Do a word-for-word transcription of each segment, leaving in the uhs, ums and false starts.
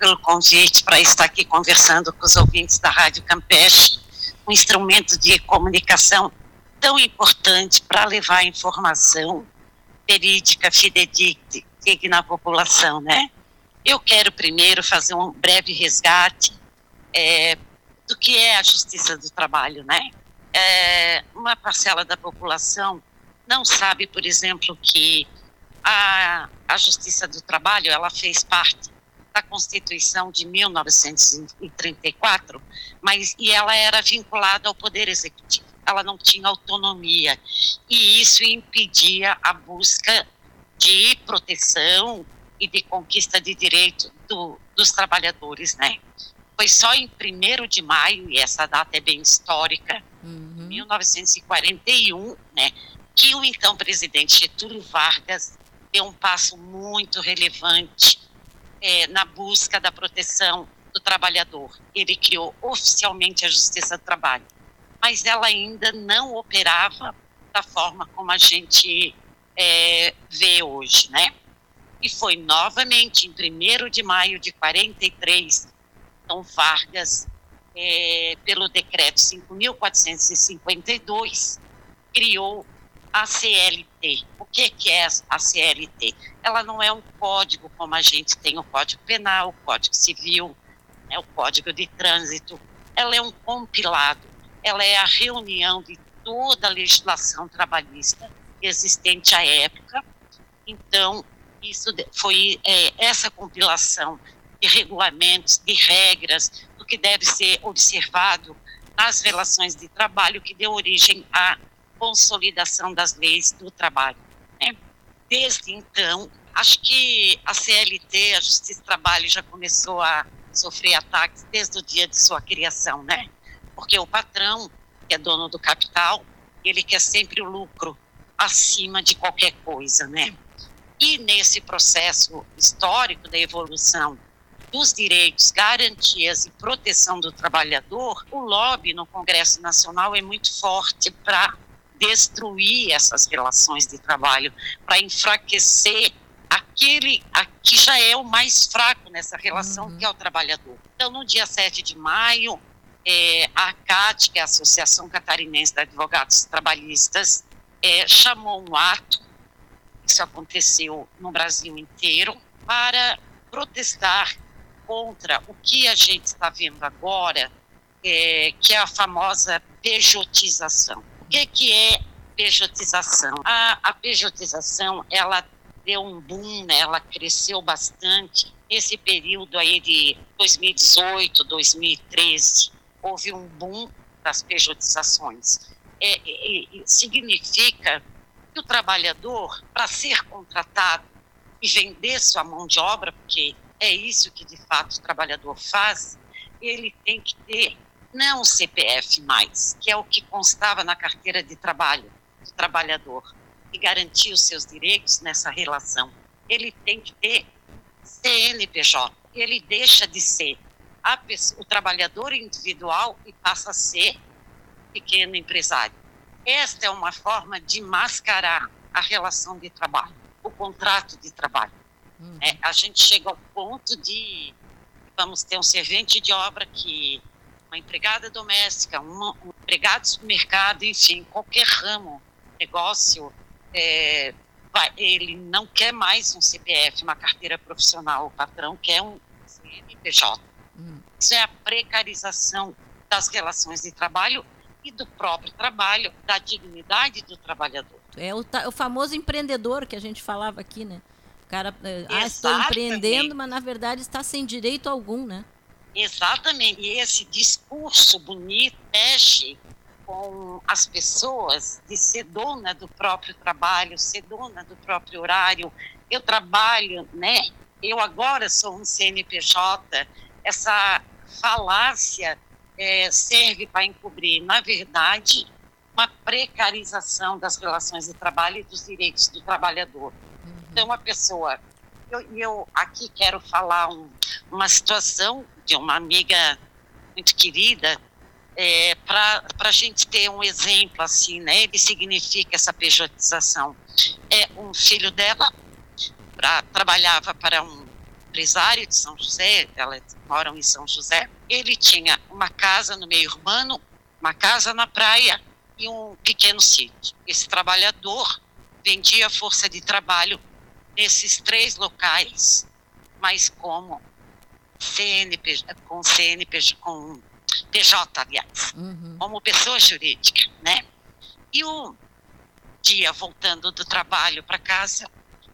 pelo convite para estar aqui conversando com os ouvintes da Rádio Campeche, um instrumento de comunicação tão importante para levar informação verídica, fidedigna à população, né? Eu quero primeiro fazer um breve resgate é, do que é a Justiça do Trabalho, né? É, uma parcela da população não sabe, por exemplo, que a, a Justiça do Trabalho, ela fez parte da Constituição de mil novecentos e trinta e quatro, mas, e ela era vinculada ao Poder Executivo, ela não tinha autonomia, e isso impedia a busca de proteção e de conquista de direito do, dos trabalhadores, né? Foi só em primeiro de maio, e essa data é bem histórica, uhum. mil novecentos e quarenta e um, né, que o então presidente Getúlio Vargas deu um passo muito relevante é, na busca da proteção do trabalhador. Ele criou oficialmente a Justiça do Trabalho, mas ela ainda não operava da forma como a gente é, vê hoje, né? E foi novamente em primeiro de maio de quarenta e três, então Vargas, é, pelo decreto cinco mil quatrocentos e cinquenta e dois, criou a C L T. O que, que é a C L T? Ela não é um código como a gente tem o Código Penal, o Código Civil, né, o Código de Trânsito. Ela é um compilado, ela é a reunião de toda a legislação trabalhista existente à época. Então, isso foi é, essa compilação de regulamentos, de regras, do que deve ser observado nas relações de trabalho, que deu origem à consolidação das leis do trabalho, né? Desde então, acho que a C L T, a Justiça do Trabalho, já começou a sofrer ataques desde o dia de sua criação, né? Porque o patrão, que é dono do capital, ele quer sempre o lucro acima de qualquer coisa, né? E nesse processo histórico da evolução dos direitos, garantias e proteção do trabalhador, o lobby no Congresso Nacional é muito forte para destruir essas relações de trabalho, para enfraquecer aquele a, que já é o mais fraco nessa relação, uhum. que é o trabalhador. Então, no dia sete de maio, é, a ACAT, que é a Associação Catarinense de Advogados Trabalhistas, é, chamou um ato, isso aconteceu no Brasil inteiro, para protestar contra o que a gente está vendo agora, é, que é a famosa pejotização. O que, que é pejotização? A, a pejotização, ela deu um boom, né, ela cresceu bastante. Esse período aí de dois mil e dezoito, dois mil e treze, houve um boom das pejotizações. É, é, é, significa que o trabalhador, para ser contratado e vender sua mão de obra, porque é isso que de fato o trabalhador faz, ele tem que ter não o C P F mais, que é o que constava na carteira de trabalho do trabalhador, e garantir os seus direitos nessa relação. Ele tem que ter C N P J, ele deixa de ser a pessoa, o trabalhador individual e passa a ser pequeno empresário. Esta é uma forma de mascarar a relação de trabalho, o contrato de trabalho. Hum. É, a gente chega ao ponto de, vamos ter um servente de obra que, uma empregada doméstica, uma, um empregado de supermercado, enfim, qualquer ramo, negócio, é, vai, ele não quer mais um C P F, uma carteira profissional, o patrão quer um C N P J. Hum. Isso é a precarização das relações de trabalho e do próprio trabalho, da dignidade do trabalhador. É o, o famoso empreendedor que a gente falava aqui, né? O cara, ah, estou empreendendo, mas na verdade está sem direito algum, né? Exatamente. E esse discurso bonito mexe com as pessoas de ser dona do próprio trabalho, ser dona do próprio horário. Eu trabalho, né? Eu agora sou um C N P J. Essa falácia É, serve para encobrir, na verdade, uma precarização das relações de trabalho e dos direitos do trabalhador. Uhum. Então, uma pessoa... Eu, eu aqui quero falar um, uma situação de uma amiga muito querida, é, para a gente ter um exemplo assim, né? Ele significa essa pejotização. É um filho dela, pra, trabalhava para um empresário de São José, elas moram em São José, ele tinha uma casa no meio urbano, uma casa na praia e um pequeno sítio. Esse trabalhador vendia força de trabalho nesses três locais, mas como C N P J, com C N P J, com P J, aliás, uhum. como pessoa jurídica, né? E um dia, voltando do trabalho para casa,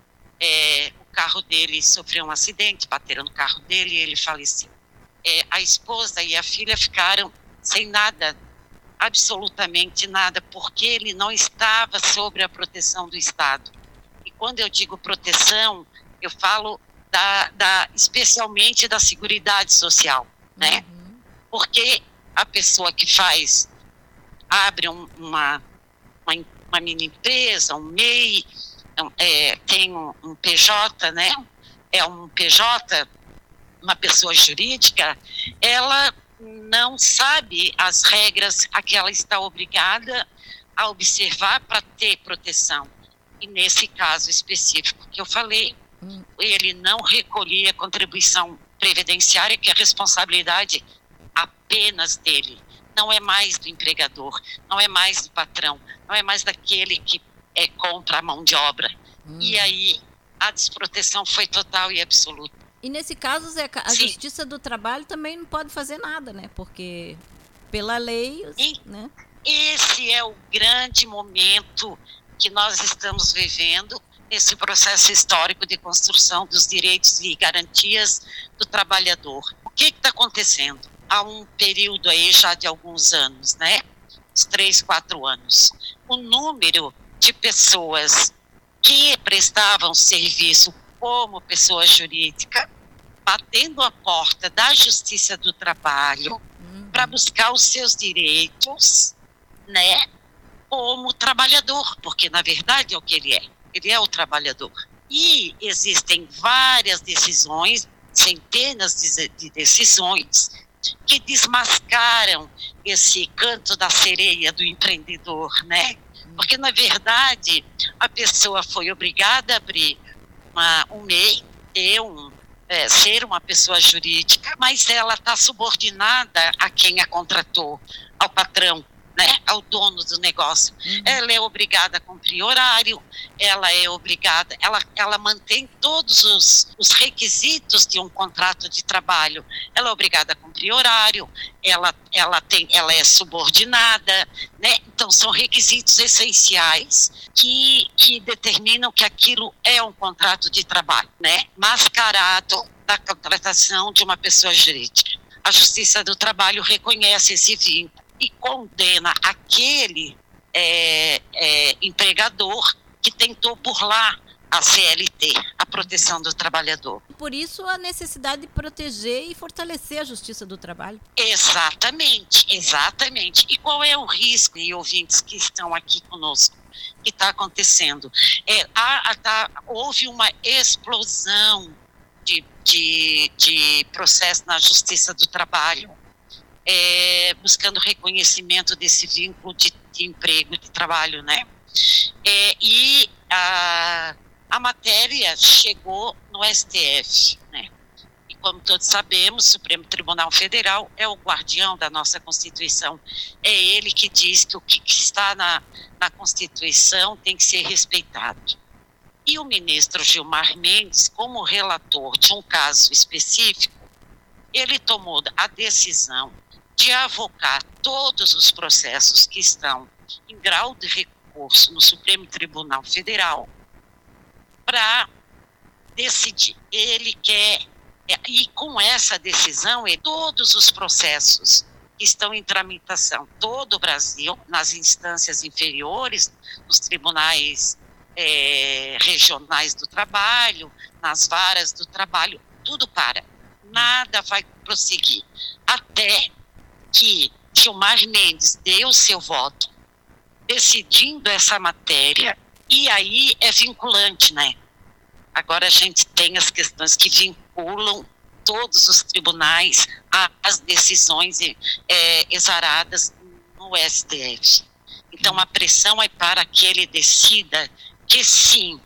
é, o carro dele sofreu um acidente, bateram no carro dele e ele faleceu. É, a esposa e a filha ficaram sem nada, absolutamente nada, porque ele não estava sob a proteção do Estado. E quando eu digo proteção, eu falo da, da, especialmente da Seguridade Social, né? Uhum. Porque a pessoa que faz, abre um, uma, uma, uma mini empresa, um M E I, é, tem um, um P J, né? É um P J, uma pessoa jurídica, ela não sabe as regras a que ela está obrigada a observar para ter proteção. E nesse caso específico que eu falei, hum. ele não recolhia contribuição previdenciária, que é responsabilidade apenas dele. Não é mais do empregador, não é mais do patrão, não é mais daquele que é, compra a mão de obra. Hum. E aí a desproteção foi total e absoluta. E nesse caso, Zeca, a Sim. Justiça do Trabalho também não pode fazer nada, né? Porque pela lei, e né? Esse é o grande momento que nós estamos vivendo nesse processo histórico de construção dos direitos e garantias do trabalhador. O que está acontecendo? Há um período aí já de alguns anos, né? Uns três, quatro anos. O número de pessoas que prestavam serviço como pessoa jurídica, batendo a porta da Justiça do Trabalho uhum. para buscar os seus direitos, né, como trabalhador, porque na verdade é o que ele é, ele é o trabalhador. E existem várias decisões, centenas de, de decisões, que desmascaram esse canto da sereia do empreendedor, né? Porque na verdade a pessoa foi obrigada a abrir Uma, um M E I, ter um, é, ser uma pessoa jurídica, mas ela está subordinada a quem a contratou, ao patrão, né, ao dono do negócio. Uhum. Ela é obrigada a cumprir horário, ela é obrigada, ela, ela mantém todos os, os requisitos de um contrato de trabalho. Ela é obrigada a cumprir horário, ela, ela, tem, ela é subordinada, né? Então são requisitos essenciais que, que determinam que aquilo é um contrato de trabalho, né? Mascarado da contratação de uma pessoa jurídica. A Justiça do Trabalho reconhece esse vínculo e condena aquele é, é, empregador que tentou burlar a C L T, a proteção do trabalhador. Por isso a necessidade de proteger e fortalecer a Justiça do Trabalho. Exatamente, exatamente. E qual é o risco, e ouvintes que estão aqui conosco, que está acontecendo? É, há, há, houve uma explosão de, de, de processo na Justiça do Trabalho, É, buscando reconhecimento desse vínculo de, de emprego, de trabalho, né? É, e a, a matéria chegou no S T F, né? E como todos sabemos, o Supremo Tribunal Federal é o guardião da nossa Constituição. É ele que diz que o que está na, na Constituição tem que ser respeitado. E o ministro Gilmar Mendes, como relator de um caso específico, ele tomou a decisão de avocar todos os processos que estão em grau de recurso no Supremo Tribunal Federal para decidir. Ele quer, e com essa decisão, todos os processos que estão em tramitação, todo o Brasil, nas instâncias inferiores, nos tribunais é, regionais do trabalho, nas varas do trabalho, tudo para. Nada vai prosseguir até que Gilmar Mendes deu o seu voto decidindo essa matéria, e aí é vinculante, né? Agora a gente tem as questões que vinculam todos os tribunais às decisões é, exaradas no S T F. Então a pressão é para que ele decida que sim,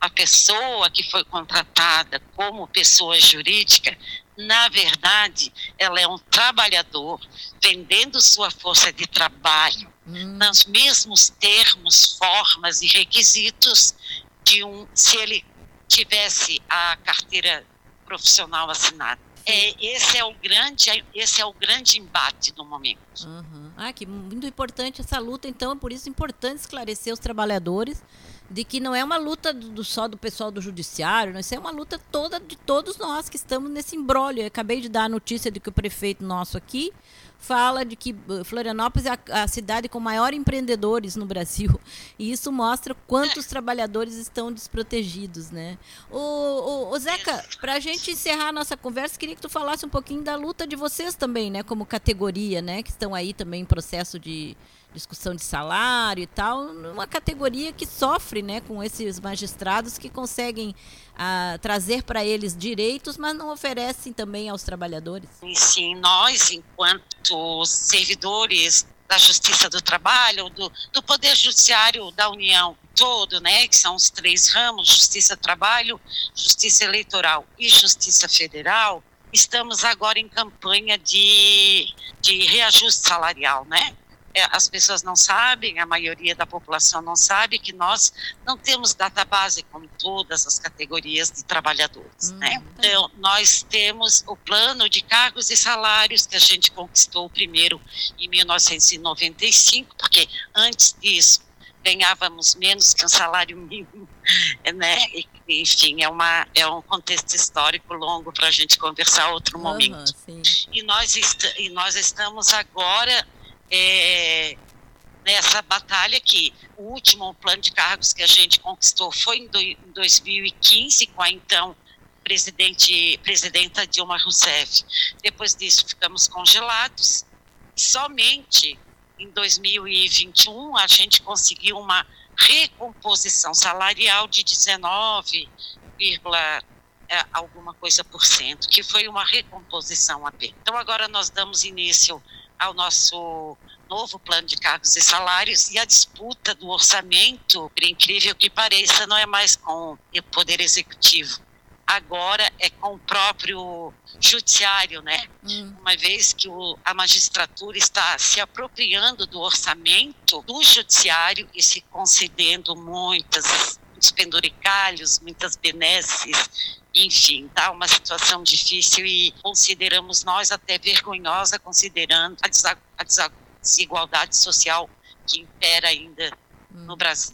a pessoa que foi contratada como pessoa jurídica, na verdade, ela é um trabalhador vendendo sua força de trabalho hum. nos mesmos termos, formas e requisitos de um, se ele tivesse a carteira profissional assinada. É, esse, é o grande, esse é o grande embate do momento. Uhum. Ah, que muito importante essa luta, então, é por isso importante esclarecer os trabalhadores de que não é uma luta do, só do pessoal do judiciário, não, isso é uma luta toda de todos nós que estamos nesse imbróglio. Eu acabei de dar a notícia de que o prefeito nosso aqui fala de que Florianópolis é a, a cidade com maior empreendedores no Brasil. E isso mostra quantos trabalhadores estão desprotegidos, né? O, o, o Zeca, para a gente encerrar a nossa conversa, queria que tu falasse um pouquinho da luta de vocês também, né? Como categoria, né? Que estão aí também em processo de discussão de salário e tal, uma categoria que sofre, né, com esses magistrados que conseguem ah, trazer para eles direitos, mas não oferecem também aos trabalhadores. Sim, nós, enquanto servidores da Justiça do Trabalho, do, do Poder Judiciário da União todo, né, que são os três ramos, Justiça do Trabalho, Justiça Eleitoral e Justiça Federal, estamos agora em campanha de, de reajuste salarial, né? As pessoas não sabem, a maioria da população não sabe que nós não temos database como todas as categorias de trabalhadores, hum, né? Então, nós temos o plano de cargos e salários que a gente conquistou primeiro em mil novecentos e noventa e cinco, porque antes disso ganhávamos menos que um salário mínimo, né? E, enfim, é, uma, é um contexto histórico longo para a gente conversar outro uhum, momento. Sim. E, nós est- e nós estamos agora É, nessa batalha que o último plano de cargos que a gente conquistou foi em, do, em dois mil e quinze, com a então presidente, presidenta Dilma Rousseff. Depois disso ficamos congelados. Somente em dois mil e vinte e um a gente conseguiu uma recomposição salarial de dezenove, é, alguma coisa por cento, que foi uma recomposição apenas. Então agora nós damos início ao nosso novo plano de cargos e salários, e a disputa do orçamento, por incrível que pareça, não é mais com o Poder Executivo, agora é com o próprio Judiciário, né? Hum. Uma vez que o, a magistratura está se apropriando do orçamento do Judiciário e se concedendo muitas, muitos penduricalhos, muitas benesses. Enfim, está uma situação difícil e consideramos nós até vergonhosa, considerando a, desa- a desigualdade social que impera ainda hum. no Brasil.